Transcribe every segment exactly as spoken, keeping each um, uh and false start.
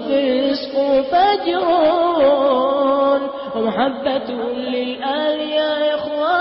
فسق فجر ومحبة للآل يا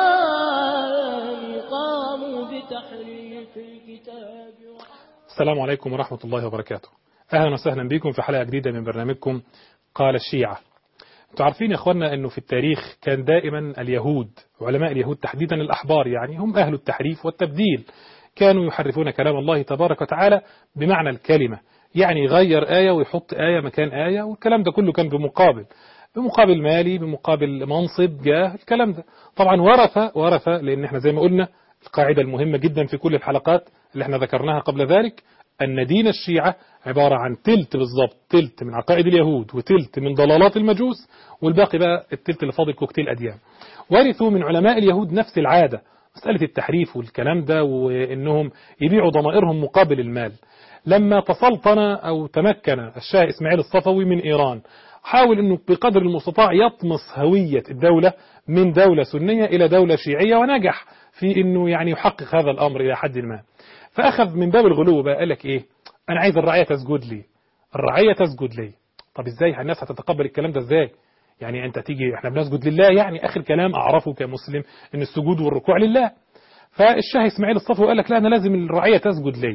إخوان قاموا بتحريف الكتاب. السلام عليكم ورحمة الله وبركاته. أهلا وسهلا بكم في حلقة جديدة من برنامجكم قال الشيعة. انتوا عارفين يا اخوانا انه في التاريخ كان دائما اليهود، علماء اليهود تحديدا الأحبار، يعني هم أهل التحريف والتبديل، كانوا يحرفون كلام الله تبارك وتعالى بمعنى الكلمة، يعني يغير آية ويحط آية مكان آية، والكلام ده كله كان بمقابل بمقابل مالي، بمقابل منصب، جاه، الكلام ده طبعا ورثة ورثة لأن احنا زي ما قلنا القاعدة المهمة جدا في كل الحلقات اللي احنا ذكرناها قبل ذلك، أن دين الشيعة عبارة عن تلت بالضبط، تلت من عقائد اليهود وتلت من ضلالات المجوس، والباقي بقى التلت اللي فاضل كوكتيل أديان. ورثوا من علماء اليهود نفس العادة، مسألة التحريف والكلام ده، وإنهم يبيعوا ضمائرهم مقابل المال. لما تسلطن أو تمكن الشاه إسماعيل الصفوي من إيران، حاول أنه بقدر المستطاع يطمس هوية الدولة من دولة سنية إلى دولة شيعية، ونجح في أنه يعني يحقق هذا الأمر إلى حد ما. فأخذ من باب الغلو بقى، قال لك إيه، أنا عايز الرعية تسجد لي، الرعية تسجد لي. طب إزاي الناس هتتقبل الكلام ده إزاي؟ يعني أنت تيجي إحنا بنسجد لله، يعني آخر كلام أعرفه كمسلم إن السجود والركوع لله. فالشاه إسماعيل الصفوي قال لك لا، أنا لازم الرعية تسجد لي،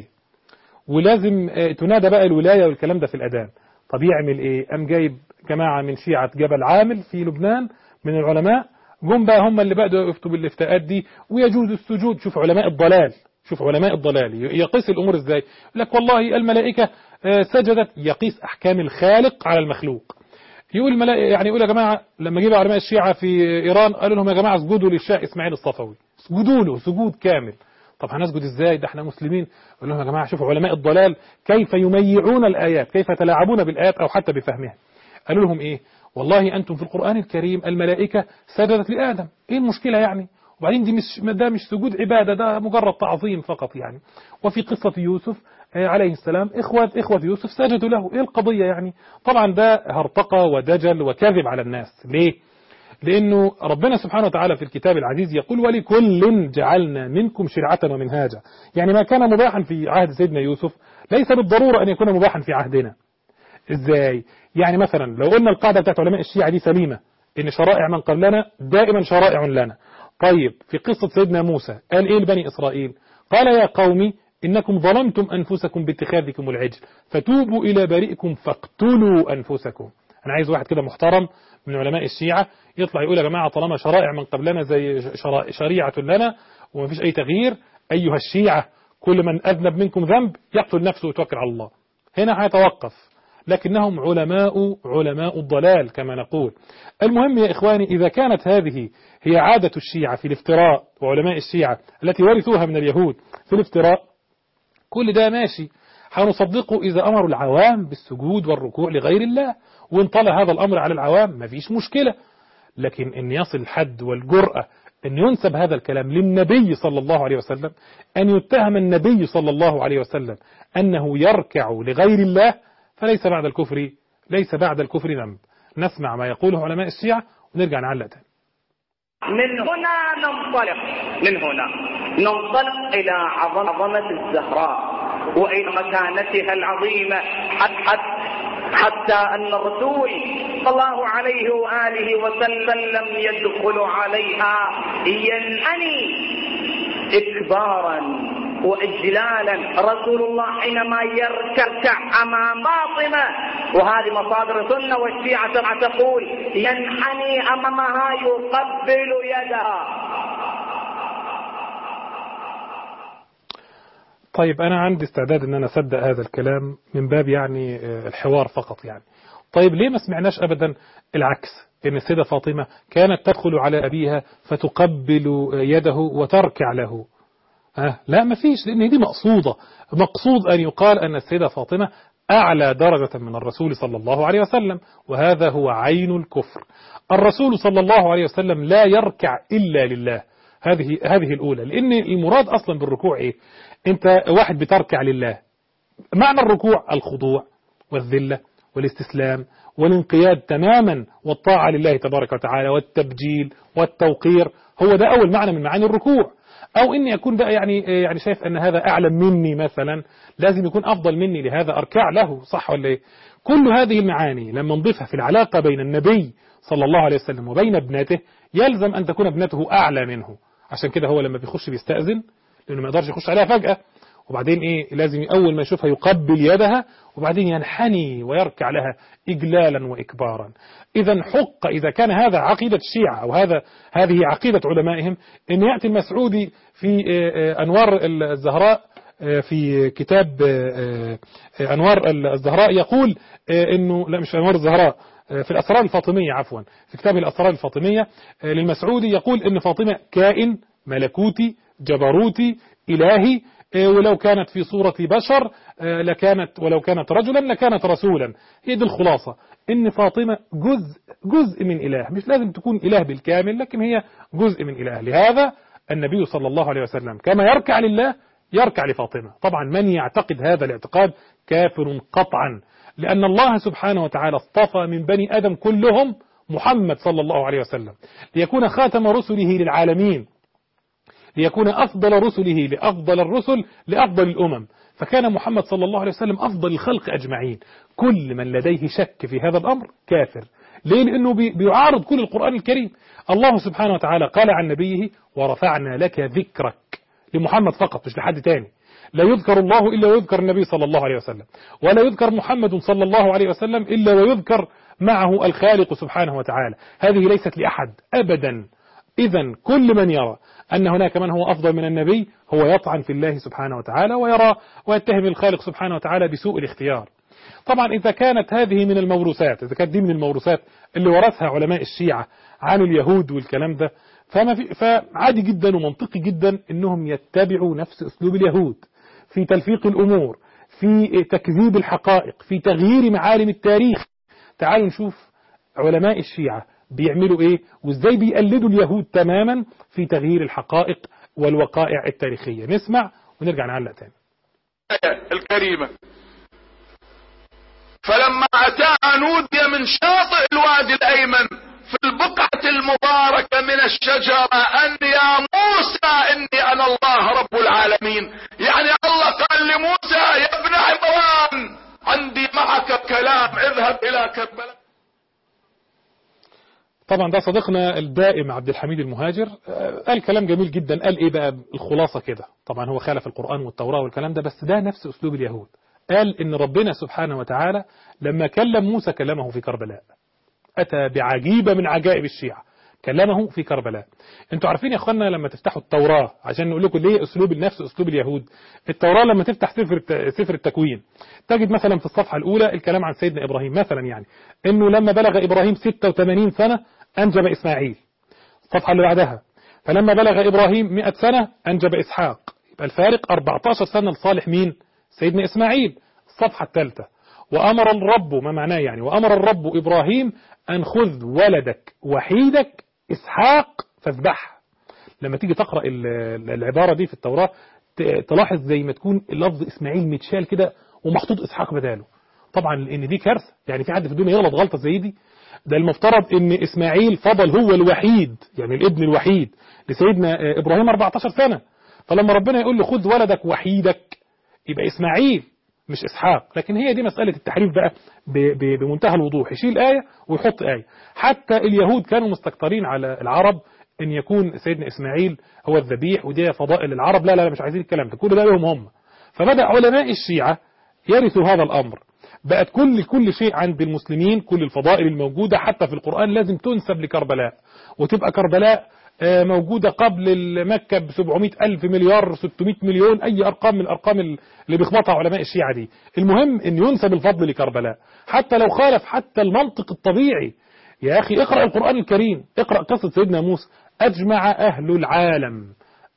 ولازم تنادى بقى الولاية والكلام ده في الأذان. طب يعمل إيه؟ قام جايب جماعة من شيعة جبل عامل في لبنان من العلماء، جم بقى هم اللي بدأوا يفتوا بالافتاءات دي، ويجوز السجود. شوف علماء الضلال، شوف علماء الضلال يقيس الأمور إزاي. يقول لك والله الملائكة سجدت، يقيس أحكام الخالق على المخلوق. يقول الملائكة، يعني يقول يا جماعة لما جيب علماء الشيعة في إيران قالوا لهم يا جماعة اسجدوا للشاه إسماعيل الصفوي، اسجدوا له سجود كامل. طب هنسجد ازاي؟ ده احنا مسلمين. قال لهم يا جماعة شوفوا علماء الضلال كيف يميعون الآيات، كيف يتلاعبون بالآيات أو حتى بفهمها. قالوا لهم إيه؟ والله أنتم في القرآن الكريم الملائكة سجدت لآدم، إيه المشكلة يعني؟ وبعدين دي مش ده مش سجود عبادة، ده مجرد تعظيم فقط يعني. وفي قصة يوسف عليه السلام إخوة إخوة يوسف سجدوا له، إيه القضية يعني؟ طبعا ده هرطقة ودجل وكذب على الناس. ليه؟ لأنه ربنا سبحانه وتعالى في الكتاب العزيز يقول ولكل جعلنا منكم شرعة ومنهاجا، يعني ما كان مباحا في عهد سيدنا يوسف ليس بالضرورة أن يكون مباحا في عهدنا. إزاي؟ يعني مثلا لو قلنا القاعدة بتاعت علماء الشيعة دي سليمة، إن شرائع من قبلنا دائما شرائع لنا. طيب في قصة سيدنا موسى قال إيه لبني إسرائيل؟ قال يا قومي إنكم ظلمتم أنفسكم باتخاذكم العجل فتوبوا إلى بارئكم فاقتلوا أنفسكم. أنا عايز واحد كده محترم من علماء الشيعة يطلع يقول يا جماعة طالما شرائع من قبلنا زي شريعة لنا وما فيش أي تغيير، أيها الشيعة كل من أذنب منكم ذنب يقتل نفسه ويتوكل على الله. هنا هيتوقف، لكنهم علماء علماء الضلال كما نقول. المهم يا إخواني، إذا كانت هذه هي عادة الشيعة في الافتراء، وعلماء الشيعة التي ورثوها من اليهود في الافتراء، كل ده ماشي، هنصدقه إذا أمروا العوام بالسجود والركوع لغير الله، وإن طلع هذا الأمر على العوام ما فيش مشكلة. لكن إن يصل الحد والجرأة أن ينسب هذا الكلام للنبي صلى الله عليه وسلم، أن يتهم النبي صلى الله عليه وسلم أنه يركع لغير الله، فليس بعد الكفر ليس بعد الكفر ذنب. نسمع ما يقوله علماء الشيعة ونرجع نعلق تاني. من هنا ننطلق من هنا ننطلق إلى عظمة الزهراء وإلى مكانتها العظيمة، حتى حتى أن الرسول صلى الله عليه وآله وسلم يدخل عليها ينحني إكبارا وإجلالا. رسول الله حينما يركع أمام فاطمة، وهذه مصادر السنة والشيعة تقول ينحني أمامها يقبل يدها. طيب أنا عندي استعداد أن أنا أصدق هذا الكلام من باب يعني الحوار فقط يعني. طيب ليه ما سمعناش أبدا العكس، إن السيدة فاطمة كانت تدخل على أبيها فتقبل يده وتركع له؟ ها لا ما فيش، لأن دي مقصودة، مقصود أن يقال أن السيدة فاطمة أعلى درجة من الرسول صلى الله عليه وسلم، وهذا هو عين الكفر. الرسول صلى الله عليه وسلم لا يركع إلا لله، هذه هذه الأولى، لأن المراد أصلا بالركوع إيه؟ أنت واحد بتركع لله، معنى الركوع الخضوع والذلة والاستسلام والانقياد تماما والطاعة لله تبارك وتعالى والتبجيل والتوقير، هو ده أول معنى من معاني الركوع. أو إني أكون بقى يعني يعني شايف أن هذا أعلم مني مثلا، لازم يكون أفضل مني لهذا أركع له، صح ولا إيه؟ كل هذه المعاني لما نضيفها في العلاقة بين النبي صلى الله عليه وسلم وبين ابنته، يلزم أن تكون ابنته أعلى منه. عشان كده هو لما بيخش بيستأذن، لأنه ما يقدرش يخش عليها فجأة، وبعدين إيه لازم أول ما يشوفها يقبل يدها، وبعدين ينحني ويركع لها إجلالا وإكبارا. إذا حق إذا كان هذا عقيدة الشيعة أو هذا هذه عقيدة علمائهم، أن يأتي المسعودي في أنوار الزهراء في كتاب أنوار الزهراء يقول إنه لا مش أنوار الزهراء، في الأسرار الفاطمية عفوا، في كتاب الأسرار الفاطمية للمسعودي يقول إن فاطمة كائن ملكوتي جبروتي إلهي، ولو كانت في صورة بشر لكانت، ولو كانت رجلا لكانت رسولا. هي دي الخلاصة، إن فاطمة جزء جزء من إله، مش لازم تكون إله بالكامل، لكن هي جزء من إله. لهذا النبي صلى الله عليه وسلم كما يركع لله يركع لفاطمة. طبعا من يعتقد هذا الاعتقاد كافر قطعا، لأن الله سبحانه وتعالى اصطفى من بني آدم كلهم محمد صلى الله عليه وسلم ليكون خاتم رسله للعالمين، ليكون أفضل رسله لأفضل الرسل لأفضل الأمم، فكان محمد صلى الله عليه وسلم أفضل الخلق أجمعين. كل من لديه شك في هذا الأمر كافر. ليه؟ لأنه بيعارض كل القرآن الكريم. الله سبحانه وتعالى قال عن نبيه ورفعنا لك ذكرك، لمحمد فقط مش لحد تاني. لا يذكر الله إلا ويذكر النبي صلى الله عليه وسلم، ولا يذكر محمد صلى الله عليه وسلم إلا ويذكر معه الخالق سبحانه وتعالى. هذه ليست لأحد أبدا. إذن كل من يرى أن هناك من هو أفضل من النبي هو يطعن في الله سبحانه وتعالى، ويرى ويتهم الخالق سبحانه وتعالى بسوء الاختيار. طبعا إذا كانت هذه من الموروثات، إذا كانت دي من الموروثات اللي ورثها علماء الشيعة عن اليهود والكلام ده، فما في فعادي جدا ومنطقي جدا إنهم يتبعوا نفس أسلوب اليهود في تلفيق الأمور، في تكذيب الحقائق، في تغيير معالم التاريخ. تعالوا نشوف علماء الشيعة بيعملوا ايه وازاي بيقلدوا اليهود تماما في تغيير الحقائق والوقائع التاريخية. نسمع ونرجع نعلق تاني. الكريمة فلما أتاها نودي من شاطئ الوادي الأيمن في البقعة المباركة من الشجرة أن يا موسى إني أنا الله رب العالمين. يعني الله قال لموسى يا ابن عمران عندي معك كلام، اذهب إلى كربلاء. طبعا ده صديقنا الدائم عبد الحميد المهاجر قال كلام جميل جدا. قال ايه بقى الخلاصة كده؟ طبعا هو خالف القرآن والتوراة والكلام ده، بس ده نفس اسلوب اليهود. قال ان ربنا سبحانه وتعالى لما كلم موسى كلمه في كربلاء، اتى بعجيبة من عجائب الشيعة، كلمه في كربلاء. انتوا عارفين يا اخوانا لما تفتحوا التوراة، عشان نقول لكم ليه اسلوب نفس اسلوب اليهود، التوراة لما تفتح سفر سفر التكوين تجد مثلا في الصفحة الاولى الكلام عن سيدنا ابراهيم مثلا، يعني انه لما بلغ ابراهيم ستة وثمانين سنة انجب اسماعيل. الصفحة اللي بعدها فلما بلغ ابراهيم مئة سنة انجب اسحاق. يبقى الفارق أربعة عشر سنة لصالح مين؟ سيدنا اسماعيل. الصفحة الثالثة وامر الرب، ما معناه يعني؟ وامر الرب ابراهيم ان خذ ولدك وحيدك اسحاق فاذبحه. لما تيجي تقرأ العبارة دي في التوراة تلاحظ زي ما تكون اللفظ اسماعيل متشال كده ومحطوط اسحاق بداله. طبعا لان دي كارثة، يعني في حد في الدنيا يغلط غلطة زي دي؟ ده المفترض ان اسماعيل فضل هو الوحيد، يعني الابن الوحيد لسيدنا ابراهيم أربعة عشر سنة، فلما ربنا يقول له خذ ولدك وحيدك يبقى اسماعيل مش اسحاق. لكن هي دي مسألة التحريف بقى بمنتهى الوضوح، يشيل آية ويحط آية. حتى اليهود كانوا مستكترين على العرب ان يكون سيدنا اسماعيل هو الذبيح، ودي فضائل العرب. لا لا مش عايزين الكلام ده، كل ده لهم هم. فبدأ علماء الشيعة يرثوا هذا الامر. بقت كل كل شيء عند المسلمين، كل الفضائل الموجودة حتى في القرآن لازم تنسب لكربلاء، وتبقى كربلاء موجودة قبل مكة ب سبعمائة ألف مليار ستمائة مليون، أي أرقام من الأرقام اللي بيخبطها علماء الشيعة دي. المهم أن ينسب الفضل لكربلاء حتى لو خالف حتى المنطق الطبيعي. يا أخي اقرأ القرآن الكريم، اقرأ قصة سيدنا موسى. أجمع أهل العالم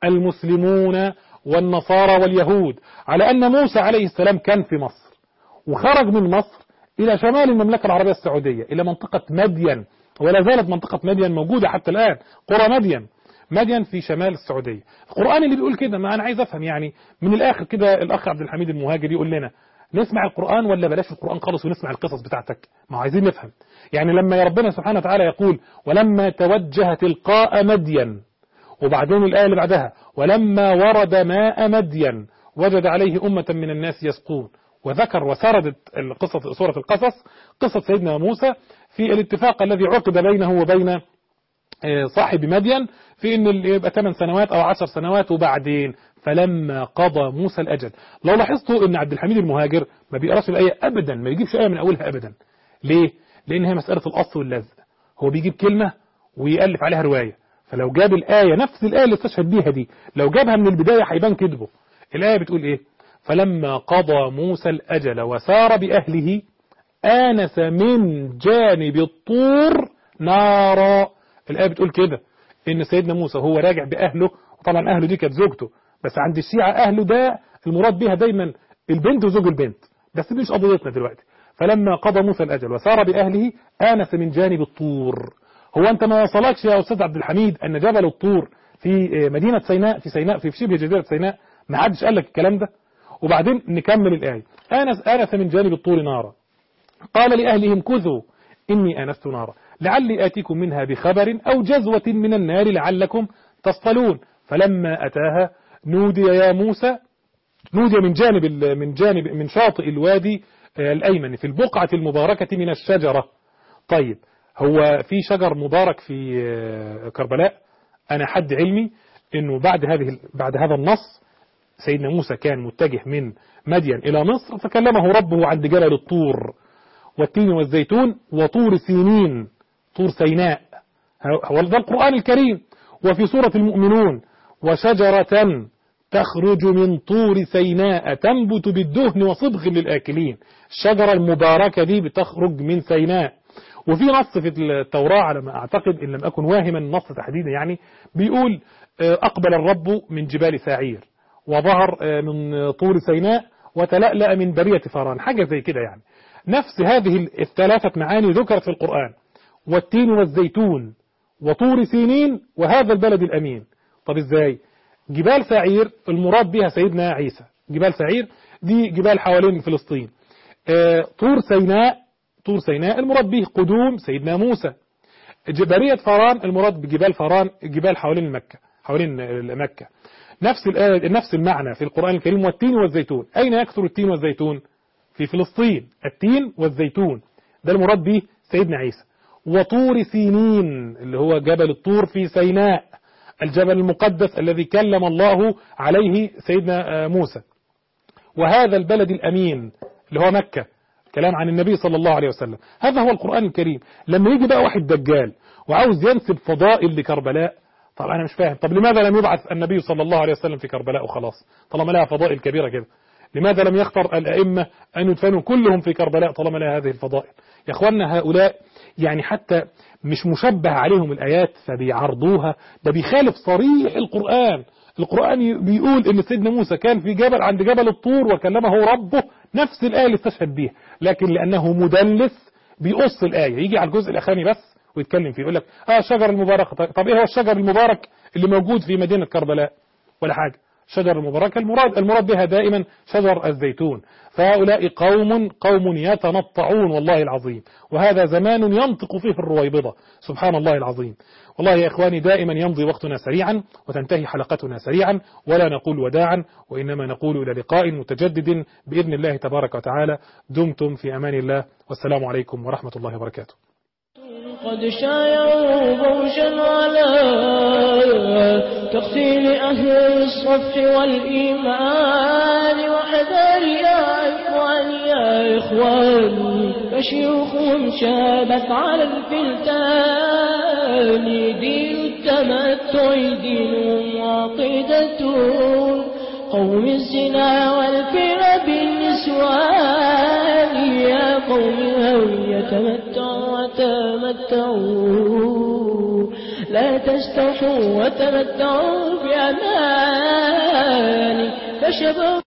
المسلمون والنصارى واليهود على أن موسى عليه السلام كان في مصر، وخرج من مصر إلى شمال المملكة العربية السعودية إلى منطقة مدين، ولا زالت منطقة مدين موجودة حتى الآن، قرى مدين مدين في شمال السعودية. القرآن اللي بيقول كده، ما أنا عايز أفهم يعني من الآخر كده. الأخ عبد الحميد المهاجر يقول لنا نسمع القرآن ولا بلاش القرآن خالص ونسمع القصص بتاعتك؟ ما عايزين نفهم. يعني لما ربنا سبحانه وتعالى يقول ولما توجه تلقاء مدين وبعدين الآية اللي بعدها ولما ورد ماء مدين وجد عليه أمة من الناس يسقون، وذكر وسردت القصة سورة القصص قصة سيدنا موسى في الاتفاق الذي عقد بينه وبين صاحب مدين في ان يبقى ثمان سنوات او عشر سنوات، وبعدين فلما قضى موسى الأجل. لو لاحظتوا ان عبد الحميد المهاجر ما بيقراش الآية أبدا، ما يجيبش آية من أولها أبدا. ليه؟ لأن هي مسألة القص واللزق، هو بيجيب كلمة ويألف عليها رواية، فلو جاب الآية نفس الآية اللي استشهد بيها دي لو جابها من البداية هيبان كذبه. الآية بتقول إيه؟ فلما قضى موسى الأجل وسار بأهله آنس من جانب الطور نارا. الآية بتقول كده إن سيدنا موسى هو راجع بأهله، وطبعا أهله دي كانت زوجته، بس عند الشيعة أهله ده المراد بها دايما البنت وزوج البنت، بس دي مش قضيتنا دلوقتي. فلما قضى موسى الأجل وسار بأهله آنس من جانب الطور. هو أنت ما وصلكش يا أستاذ عبد الحميد أن جبل الطور في مدينة سيناء في سيناء في شبه جزيرة سيناء؟ ما حدش قال لك الكلام ده. وبعدين نكمل الآية. آنس آنس من جانب الطور نارا قال لأهلهم كثوا إني آنست نارا لعلي آتيكم منها بخبر أو جزوة من النار لعلكم تصطلون. فلما أتاها نودي يا موسى، نودي من جانب من جانب من شاطئ الوادي الأيمن في البقعة المباركة من الشجرة. طيب هو في شجر مبارك في كربلاء؟ أنا حد علمي إنه بعد هذه بعد هذا النص سيدنا موسى كان متجه من مدين إلى مصر، فكلمه ربه عند جبل الطور والتين والزيتون وطور سينين، طور سيناء، هو ده القرآن الكريم. وفي سورة المؤمنون وشجرة تخرج من طور سيناء تنبت بالدهن وصبغ للآكلين. الشجرة المباركة دي بتخرج من سيناء. وفي نص في التوراة على ما أعتقد إن لم أكن واهما النص تحديدا يعني بيقول أقبل الرب من جبال ساعير وظهر من طور سيناء وتلألأ من برية فاران، حاجة زي كده يعني. نفس هذه الثلاثة معاني ذكرت في القرآن، والتين والزيتون وطور سينين وهذا البلد الأمين. طب إزاي؟ جبال سعير المراد بها سيدنا عيسى، جبال سعير دي جبال حوالين فلسطين. آه طور سيناء، طور سيناء المراد به قدوم سيدنا موسى. برية فاران المراد بجبال فاران جبال حوالين مكة، حوالين مكة. نفس الآية نفس المعنى في القرآن الكريم. والتين والزيتون، أين يكثر التين والزيتون؟ في فلسطين. التين والزيتون ده المراد به سيدنا عيسى. وطور سينين اللي هو جبل الطور في سيناء، الجبل المقدس الذي كلم الله عليه سيدنا موسى. وهذا البلد الأمين اللي هو مكة، كلام عن النبي صلى الله عليه وسلم. هذا هو القرآن الكريم. لما يجي بقى واحد دجال وعاوز ينسب فضائل لكربلاء، طب أنا مش فاهم، طب لماذا لم يبعث النبي صلى الله عليه وسلم في كربلاء وخلاص طالما لها فضائل كبيرة كده؟ لماذا لم يختار الأئمة أن يدفنوا كلهم في كربلاء طالما لها هذه الفضائل؟ يا أخوانا هؤلاء يعني حتى مش مشبه عليهم الآيات فبيعرضوها، ده بيخالف صريح القرآن. القرآن بيقول إن سيدنا موسى كان في جبل عند جبل الطور وكلمه ربه، نفس الآية اللي استشهد بيها، لكن لأنه مدلس بيقص الآية، يجي على الجزء الأخراني بس ويتكلم فيه، يقول لك اه الشجر المبارك. طب ايه هو الشجر المبارك اللي موجود في مدينة كربلاء؟ ولا حاجة. الشجر المبارك المراد المراد بها دائما شجر الزيتون. فهؤلاء قوم قوم يتنطعون والله العظيم، وهذا زمان ينطق فيه الرويبضة، سبحان الله العظيم. والله يا إخواني دائما يمضي وقتنا سريعا وتنتهي حلقتنا سريعا، ولا نقول وداعا وإنما نقول إلى لقاء متجدد بإذن الله تبارك وتعالى. دمتم في أمان الله، والسلام عليكم ورحمة الله وبركاته. قد شايعوا بوشا على تقتيل أهل الصف والإيمان، وحذر يا إخوان يا إخوان فشيوخهم شابت على الفلتان. دين التمتع دين وعقيدة قوم الزنا والفر بالنسوان. يا قوم هوي تمتعوا وتمتعوا لا تستحوا وتمتعوا بأمان. فشباب